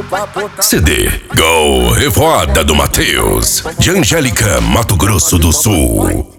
CD Go Revoada do Matheus, de Angélica, Mato Grosso do Sul.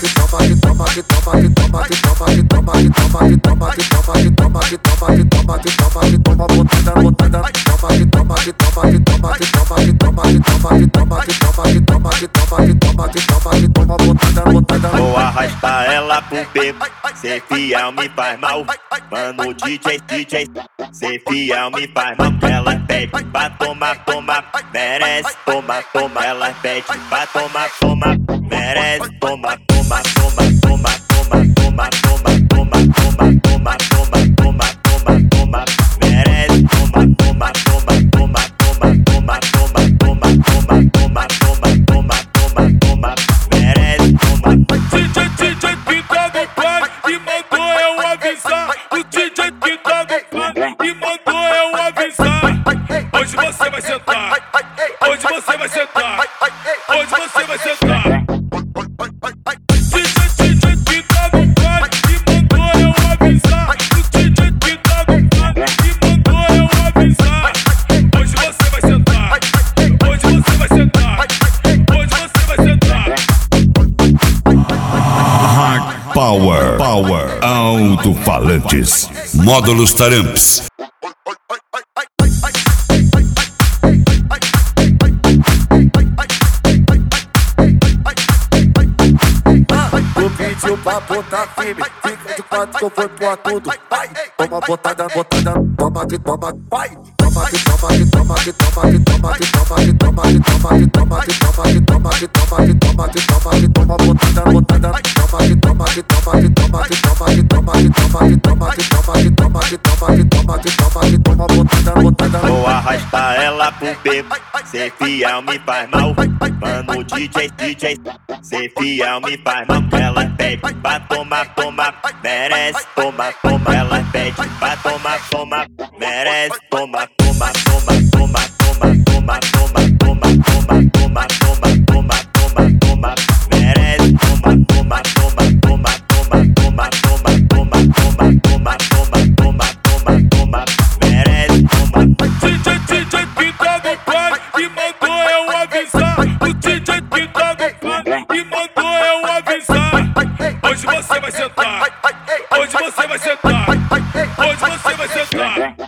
Vou arrastar ela pro beco, ser fiel me faz mal. Mano, DJ, ser fiel me faz mal. Ela pede pra tomar, merece tomar. Ela pede pra tomar, merece tomar. Hoje você vai sentar, hoje você vai sentar, hoje você vai sentar. DJ que tá no parque e mandou eu avisar. O DJ que tá no parque e mandou eu avisar. Hoje você vai sentar, hoje você vai sentar, hoje você vai sentar. Hard Power, alto-falantes, módulos Taramps. O papo tá firme, fica de quatro que eu vou voar tudo. Vai, toma botada, toma que toma, vai. Toma que toma que toma que toma que toma que toma que toma que toma que toma que toma que toma que toma que toma que toma que toma botada, toma que toma que toma que toma que toma que toma que toma que toma que toma que toma que toma que toma que toma que toma botada. Vou arrastar ela pro beco, ser fiel me faz mal. Mano, DJ, ser fiel me faz mal. Ela pede pra tomar, merece tomar. Ela pede pra tomar, merece tomar. DJ que tá no parque e mandou eu avisar. O DJ que tá no parque e mandou eu avisar. Hoje você vai sentar, hoje você vai sentar, hoje você vai sentar.